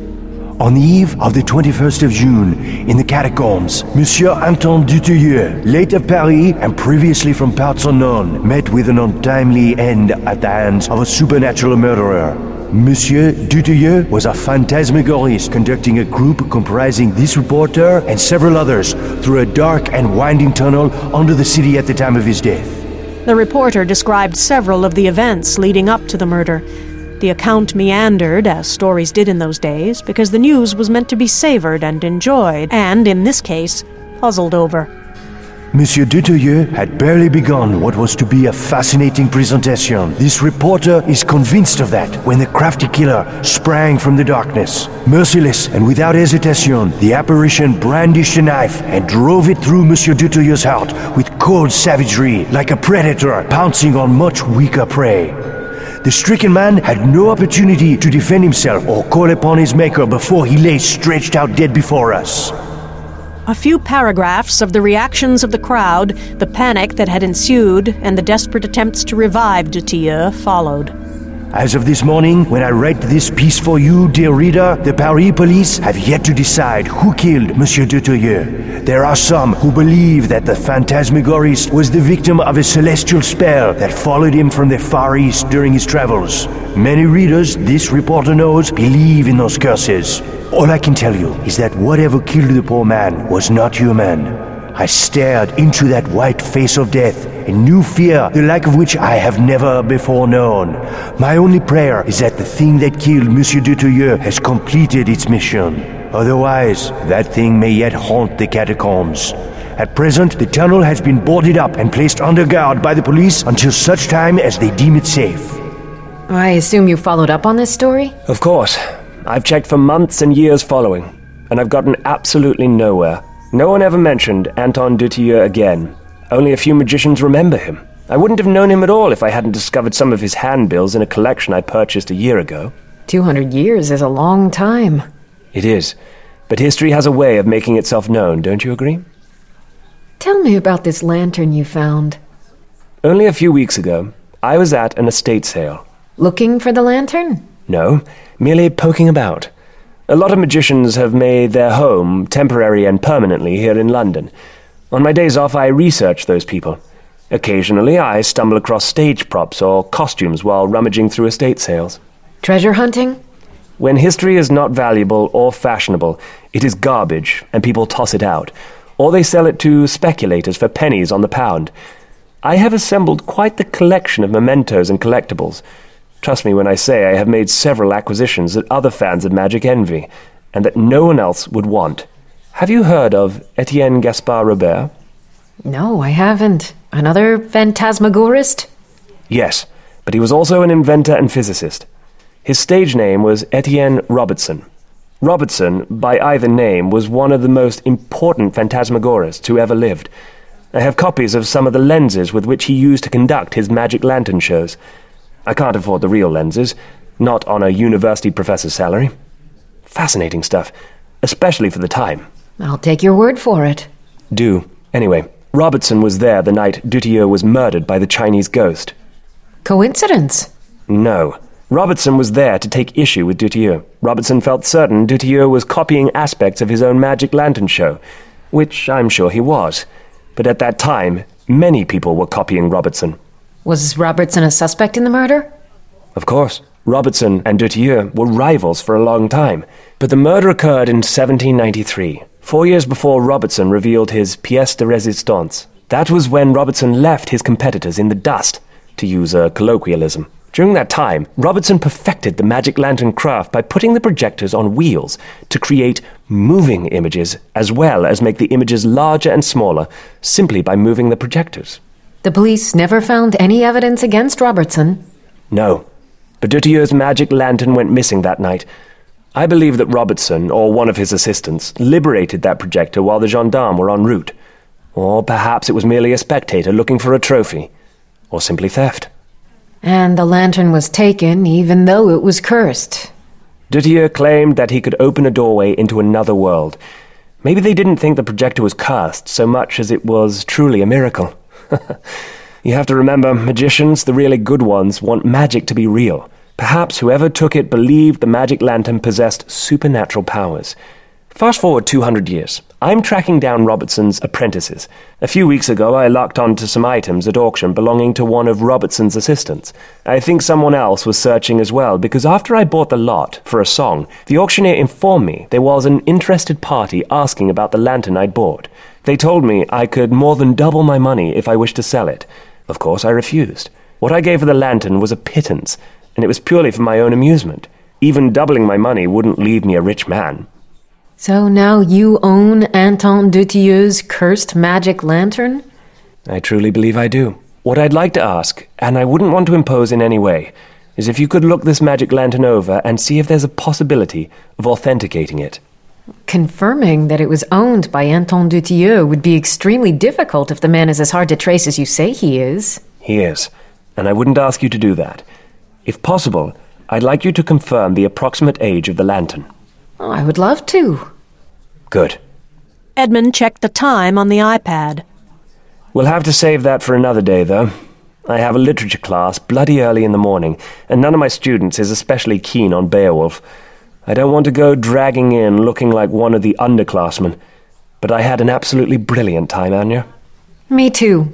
On the eve of the twenty-first of June, in the catacombs, Monsieur Anton Dutilleux, late of Paris and previously from parts unknown, met with an untimely end at the hands of a supernatural murderer. Monsieur Dutilleux was a phantasmagorist conducting a group comprising this reporter and several others through a dark and winding tunnel under the city at the time of his death. The reporter described several of the events leading up to the murder. The account meandered, as stories did in those days, because the news was meant to be savored and enjoyed, and, in this case, puzzled over. Monsieur Dutilleux had barely begun what was to be a fascinating presentation. This reporter is convinced of that when the crafty killer sprang from the darkness. Merciless and without hesitation, the apparition brandished a knife and drove it through Monsieur Dutilleux's heart with cold savagery, like a predator pouncing on much weaker prey. The stricken man had no opportunity to defend himself or call upon his maker before he lay stretched out dead before us. A few paragraphs of the reactions of the crowd, the panic that had ensued, and the desperate attempts to revive Dutilleux followed. As of this morning, when I write this piece for you, dear reader, the Paris police have yet to decide who killed Monsieur Dutilleux. There are some who believe that the Phantasmagoris was the victim of a celestial spell that followed him from the Far East during his travels. Many readers, this reporter knows, believe in those curses. All I can tell you is that whatever killed the poor man was not human. I stared into that white face of death and knew fear, the like of which I have never before known. My only prayer is that the thing that killed Monsieur Dutilleux has completed its mission. Otherwise, that thing may yet haunt the catacombs. At present, the tunnel has been boarded up and placed under guard by the police until such time as they deem it safe. I assume you followed up on this story? Of course. I've checked for months and years following, and I've gotten absolutely nowhere. No one ever mentioned Anton Dutilleux again. Only a few magicians remember him. I wouldn't have known him at all if I hadn't discovered some of his handbills in a collection I purchased a year ago. Two hundred years is a long time. It is, but history has a way of making itself known, don't you agree? Tell me about this lantern you found. Only a few weeks ago, I was at an estate sale. Looking for the lantern? No, merely poking about. A lot of magicians have made their home, temporary and permanently, here in London. On my days off, I research those people. Occasionally, I stumble across stage props or costumes while rummaging through estate sales. Treasure hunting? When history is not valuable or fashionable, it is garbage, and people toss it out. Or they sell it to speculators for pennies on the pound. I have assembled quite the collection of mementos and collectibles. Trust me when I say I have made several acquisitions that other fans of magic envy, and that no one else would want. Have you heard of Etienne Gaspard Robert? No, I haven't. Another phantasmagorist? Yes, but he was also an inventor and physicist. His stage name was Etienne Robertson. Robertson, by either name, was one of the most important phantasmagorists who ever lived. I have copies of some of the lenses with which he used to conduct his magic lantern shows. I can't afford the real lenses, not on a university professor's salary. Fascinating stuff, especially for the time. I'll take your word for it. Do. Anyway, Robertson was there the night Dutilleux was murdered by the Chinese ghost. Coincidence? No. Robertson was there to take issue with Dutilleux. Robertson felt certain Dutilleux was copying aspects of his own magic lantern show, which I'm sure he was. But at that time, many people were copying Robertson. Was Robertson a suspect in the murder? Of course. Robertson and Dutilleux were rivals for a long time. But the murder occurred in seventeen ninety-three, four years before Robertson revealed his pièce de résistance. That was when Robertson left his competitors in the dust, to use a colloquialism. During that time, Robertson perfected the magic lantern craft by putting the projectors on wheels to create moving images, as well as make the images larger and smaller simply by moving the projectors. The police never found any evidence against Robertson. No, but Dutilleux's magic lantern went missing that night. I believe that Robertson, or one of his assistants, liberated that projector while the gendarmes were en route. Or perhaps it was merely a spectator looking for a trophy. Or simply theft. And the lantern was taken even though it was cursed. Dutilleux claimed that he could open a doorway into another world. Maybe they didn't think the projector was cursed so much as it was truly a miracle. You have to remember, magicians, the really good ones, want magic to be real. Perhaps whoever took it believed the magic lantern possessed supernatural powers. Fast forward two hundred years. I'm tracking down Robertson's apprentices. A few weeks ago, I locked onto some items at auction belonging to one of Robertson's assistants. I think someone else was searching as well, because after I bought the lot for a song, the auctioneer informed me there was an interested party asking about the lantern I'd bought. They told me I could more than double my money if I wished to sell it. Of course, I refused. What I gave for the lantern was a pittance, and it was purely for my own amusement. Even doubling my money wouldn't leave me a rich man. So now you own Anton Dutilleux's cursed magic lantern? I truly believe I do. What I'd like to ask, and I wouldn't want to impose in any way, is if you could look this magic lantern over and see if there's a possibility of authenticating it. Confirming that it was owned by Anton Dutilleux would be extremely difficult if the man is as hard to trace as you say he is. He is, and I wouldn't ask you to do that. If possible, I'd like you to confirm the approximate age of the lantern. Oh, I would love to. Good. Edmund checked the time on the iPad. We'll have to save that for another day, though. I have a literature class bloody early in the morning, and none of my students is especially keen on Beowulf. I don't want to go dragging in looking like one of the underclassmen, but I had an absolutely brilliant time, Anya. Me too.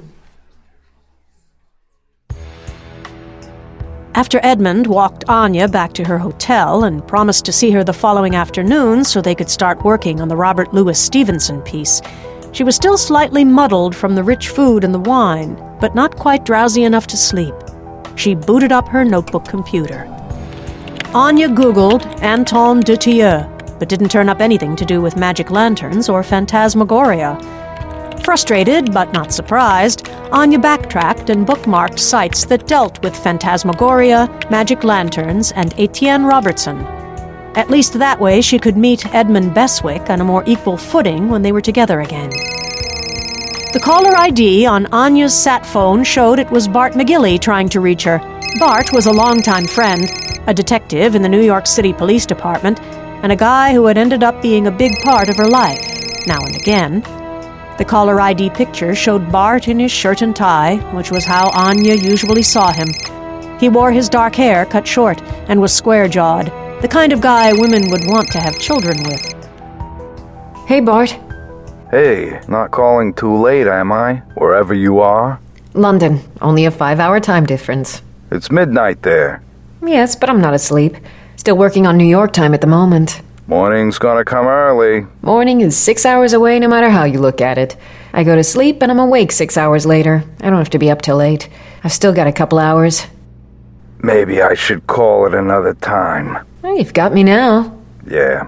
After Edmund walked Anya back to her hotel and promised to see her the following afternoon so they could start working on the Robert Louis Stevenson piece, she was still slightly muddled from the rich food and the wine, but not quite drowsy enough to sleep. She booted up her notebook computer. Anya Googled Anton Dutilleux, but didn't turn up anything to do with magic lanterns or phantasmagoria. Frustrated, but not surprised, Anya backtracked and bookmarked sites that dealt with phantasmagoria, magic lanterns, and Etienne Robertson. At least that way she could meet Edmund Beswick on a more equal footing when they were together again. The caller I D on Anya's sat phone showed it was Bart McGilly trying to reach her. Bart was a longtime friend, a detective in the New York City Police Department, and a guy who had ended up being a big part of her life, now and again. The caller I D picture showed Bart in his shirt and tie, which was how Anya usually saw him. He wore his dark hair cut short and was square-jawed, the kind of guy women would want to have children with. Hey, Bart. Hey, not calling too late, am I? Wherever you are? London. Only a five-hour time difference. It's midnight there. Yes, but I'm not asleep. Still working on New York time at the moment. Morning's gonna come early. Morning is six hours away no matter how you look at it. I go to sleep and I'm awake six hours later. I don't have to be up till eight. I've still got a couple hours. Maybe I should call it another time. Well, you've got me now. Yeah.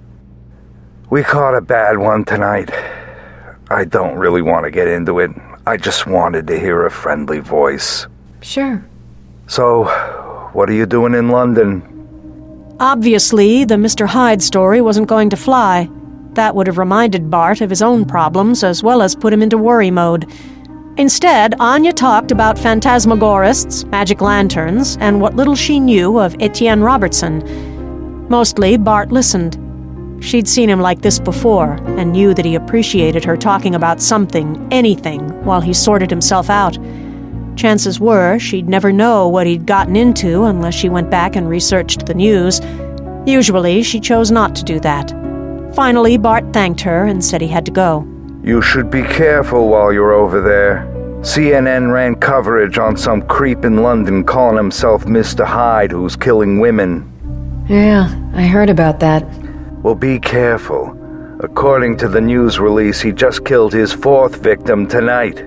We caught a bad one tonight. I don't really want to get into it. I just wanted to hear a friendly voice. Sure. So, what are you doing in London? Obviously, the Mister Hyde story wasn't going to fly. That would have reminded Bart of his own problems as well as put him into worry mode. Instead, Anya talked about phantasmagorists, magic lanterns, and what little she knew of Etienne Robertson. Mostly, Bart listened. She'd seen him like this before, and knew that he appreciated her talking about something, anything, while he sorted himself out. Chances were she'd never know what he'd gotten into unless she went back and researched the news. Usually, she chose not to do that. Finally, Bart thanked her and said he had to go. You should be careful while you're over there. C N N ran coverage on some creep in London calling himself Mister Hyde who's killing women. Yeah, I heard about that. Well, be careful. According to the news release, he just killed his fourth victim tonight.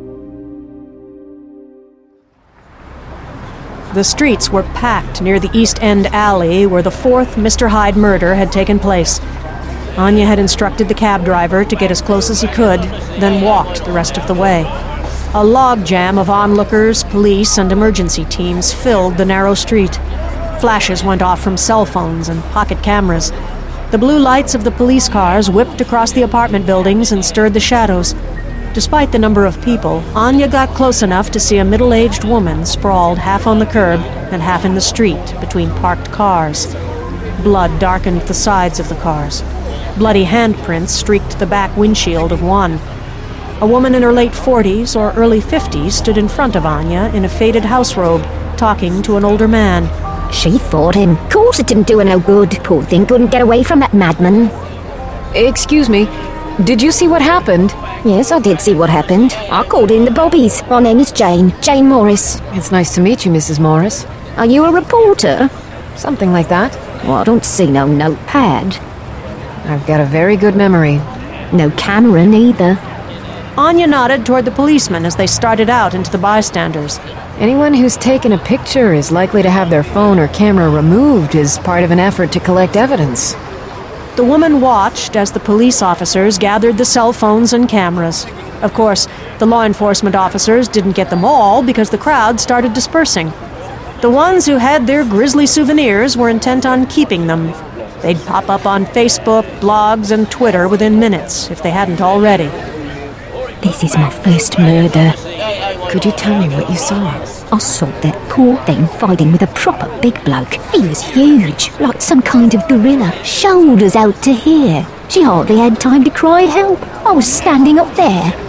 The streets were packed near the East End alley where the fourth Mister Hyde murder had taken place. Anya had instructed the cab driver to get as close as he could, then walked the rest of the way. A logjam of onlookers, police, and emergency teams filled the narrow street. Flashes went off from cell phones and pocket cameras. The blue lights of the police cars whipped across the apartment buildings and stirred the shadows. Despite the number of people, Anya got close enough to see a middle-aged woman sprawled half on the curb and half in the street between parked cars. Blood darkened the sides of the cars. Bloody handprints streaked the back windshield of one. A woman in her late forties or early fifties stood in front of Anya in a faded house robe, talking to an older man. She fought him. Course it didn't do her no good. Poor thing couldn't get away from that madman. Excuse me, did you see what happened? Yes, I did see what happened. I called in the bobbies. My name is Jane. Jane Morris. It's nice to meet you, Missus Morris. Are you a reporter? Something like that. Well, I don't see no notepad. I've got a very good memory. No camera, neither. Anya nodded toward the policemen as they started out into the bystanders. Anyone who's taken a picture is likely to have their phone or camera removed as part of an effort to collect evidence. The woman watched as the police officers gathered the cell phones and cameras. Of course, the law enforcement officers didn't get them all because the crowd started dispersing. The ones who had their grisly souvenirs were intent on keeping them. They'd pop up on Facebook, blogs, and Twitter within minutes, if they hadn't already. This is my first murder. Could you tell me what you saw? I saw that poor thing fighting with a proper big bloke. He was huge, like some kind of gorilla, shoulders out to here. She hardly had time to cry help. I was standing up there.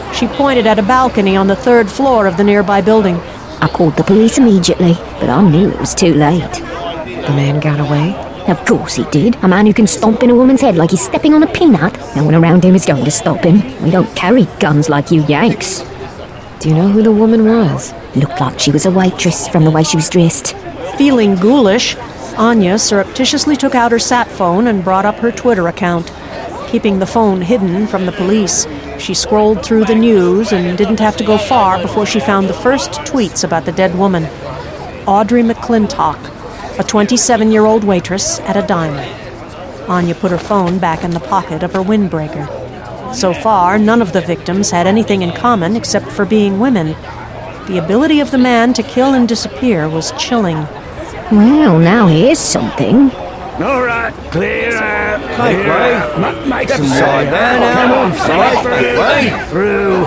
She pointed at a balcony on the third floor of the nearby building. I called the police immediately, but I knew it was too late. The man got away? Of course he did. A man who can stomp in a woman's head like he's stepping on a peanut. No one around him is going to stop him. We don't carry guns like you Yanks. Do you know who the woman was? Looked like she was a waitress from the way she was dressed. Feeling ghoulish, Anya surreptitiously took out her sat phone and brought up her Twitter account. Keeping the phone hidden from the police, she scrolled through the news and didn't have to go far before she found the first tweets about the dead woman. Audrey McClintock, a twenty-seven-year-old waitress at a diner. Anya put her phone back in the pocket of her windbreaker. So far, none of the victims had anything in common except for being women. The ability of the man to kill and disappear was chilling. Well, now here's something. All right, clear out. Make Clear way. out. Ma- Make Step some aside way. there now, Come on, move side. aside. Make way. Through.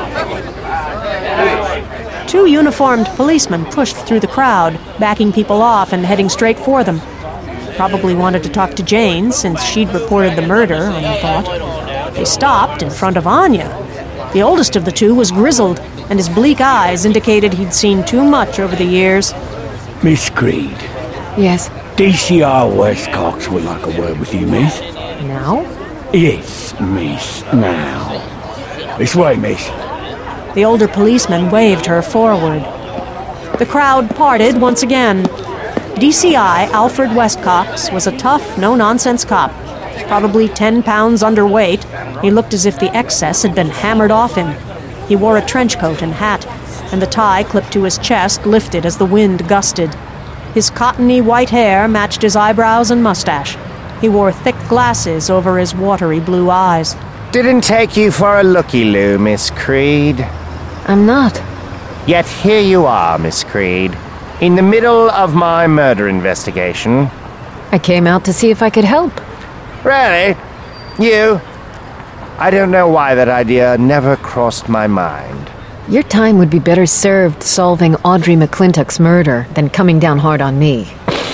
Two uniformed policemen pushed through the crowd, backing people off and heading straight for them. Probably wanted to talk to Jane, since she'd reported the murder, Anya thought. They stopped in front of Anya. The oldest of the two was grizzled, and his bleak eyes indicated he'd seen too much over the years. Miss Creed. Yes? D C R Westcox would like a word with you, miss. Now? Yes, miss, now. This way, miss. The older policeman waved her forward. The crowd parted once again. D C I Alfred Westcox was a tough, no-nonsense cop. Probably ten pounds underweight, he looked as if the excess had been hammered off him. He wore a trench coat and hat, and the tie clipped to his chest lifted as the wind gusted. His cottony white hair matched his eyebrows and mustache. He wore thick glasses over his watery blue eyes. Didn't take you for a looky-loo, Miss Creed. I'm not. Yet here you are, Miss Creed, in the middle of my murder investigation. I came out to see if I could help. Really? You? I don't know why that idea never crossed my mind. Your time would be better served solving Audrey McClintock's murder than coming down hard on me.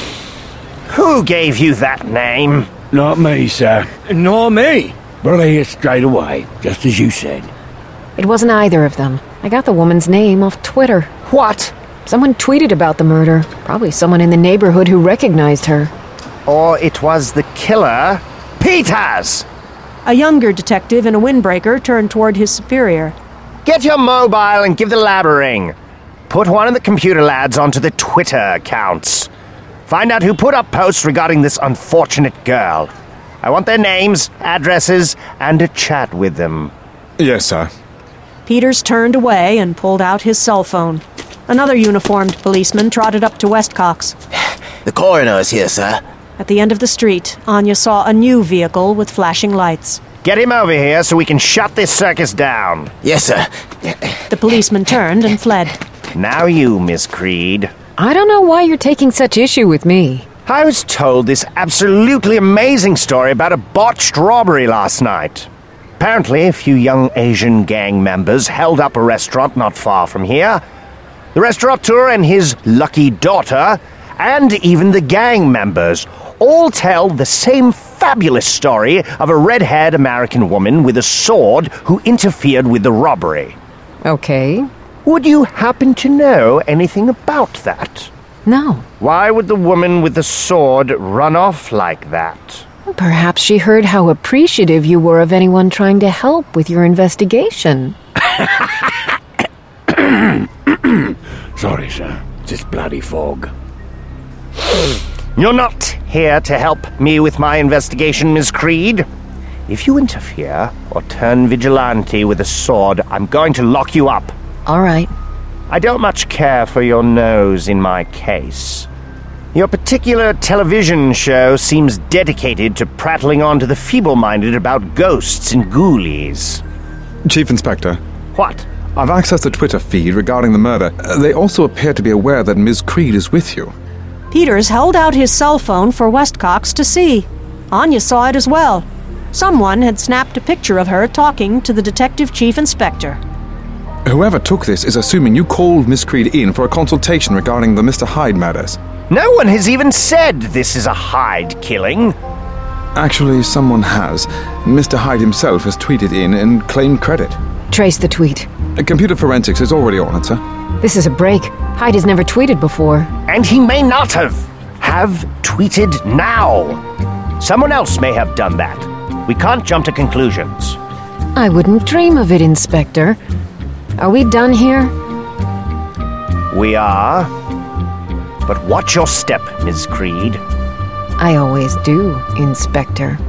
Who gave you that name? Not me, sir. Nor me. Brought her here straight away, just as you said. It wasn't either of them. I got the woman's name off Twitter. What? Someone tweeted about the murder. Probably someone in the neighborhood who recognized her. Or it was the killer, Peters! A younger detective in a windbreaker turned toward his superior. Get your mobile and give the lab a ring. Put one of the computer lads onto the Twitter accounts. Find out who put up posts regarding this unfortunate girl. I want their names, addresses, and a chat with them. Yes, sir. Peters turned away and pulled out his cell phone. Another uniformed policeman trotted up to Westcox. The coroner is here, sir. At the end of the street, Anya saw a new vehicle with flashing lights. Get him over here so we can shut this circus down. Yes, sir. The policeman turned and fled. Now you, Miss Creed. I don't know why you're taking such issue with me. I was told this absolutely amazing story about a botched robbery last night. Apparently, a few young Asian gang members held up a restaurant not far from here. The restaurateur and his lucky daughter, and even the gang members, all tell the same fabulous story of a red-haired American woman with a sword who interfered with the robbery. Okay. Would you happen to know anything about that? No. Why would the woman with the sword run off like that? Perhaps she heard how appreciative you were of anyone trying to help with your investigation. Sorry, sir. This bloody fog. You're not here to help me with my investigation, Miss Creed. If you interfere or turn vigilante with a sword, I'm going to lock you up. All right. I don't much care for your nose in my case. Your particular television show seems dedicated to prattling on to the feeble-minded about ghosts and ghoulies. Chief Inspector. What? I've accessed the Twitter feed regarding the murder. They also appear to be aware that Miss Creed is with you. Peters held out his cell phone for Westcox to see. Anya saw it as well. Someone had snapped a picture of her talking to the detective chief inspector. Whoever took this is assuming you called Miss Creed in for a consultation regarding the Mister Hyde matters. No one has even said this is a Hyde killing. Actually, someone has. Mister Hyde himself has tweeted in and claimed credit. Trace the tweet. Uh, computer forensics is already on it, sir. This is a break. Hyde has never tweeted before. And he may not have. Have tweeted now. Someone else may have done that. We can't jump to conclusions. I wouldn't dream of it, Inspector. Are we done here? We are. But watch your step, Miss Creed. I always do, Inspector.